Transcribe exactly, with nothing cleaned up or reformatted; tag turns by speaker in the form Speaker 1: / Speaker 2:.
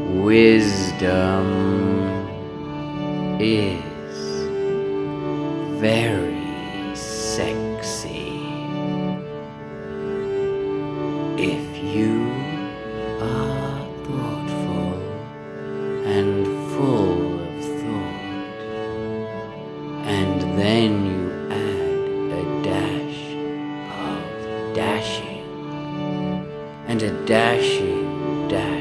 Speaker 1: Wisdom is very sexy if you are thoughtful and full of thought, and then you add a dash of dashing and a dashing dash